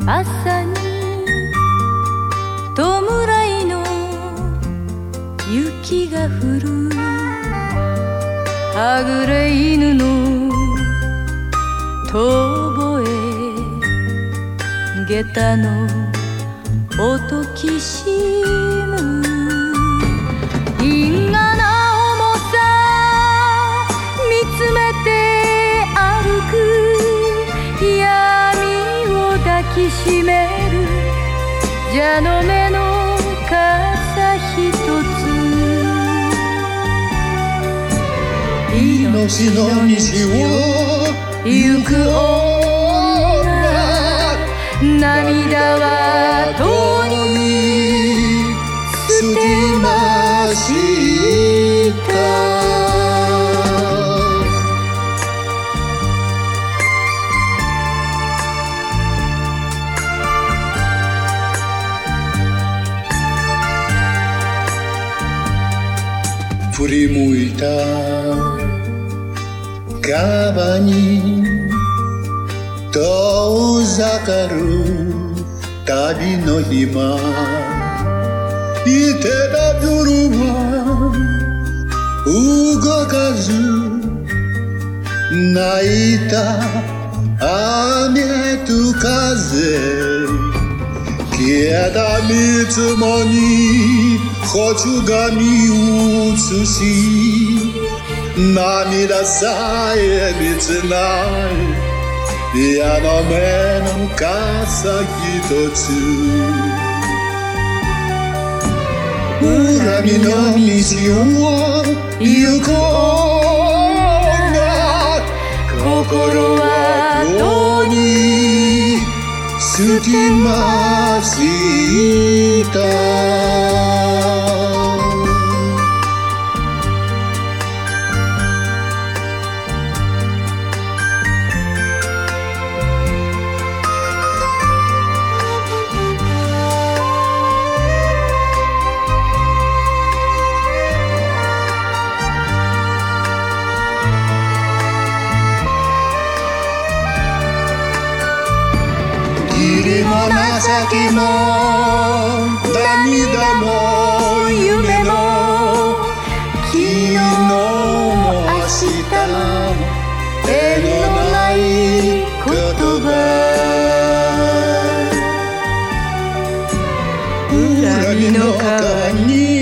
朝に弔いの雪が降るはぐれ犬の遠吠え下駄の音きしむ因果な重さ見つめて歩く闇を抱きしめる蛇の目の傘ひとつ命の道を行く女涙はとに捨てました振り向いた川に遠ざかる旅の今いてた夜は動かず泣いた雨と風消えた見つもにコチュが見映し涙さえ見つない矢の目の傘ひとつ恨みの道を行こうが心はとに捨てました義理も情けも涙も夢も昨日も明日も縁のない言葉恨みの川に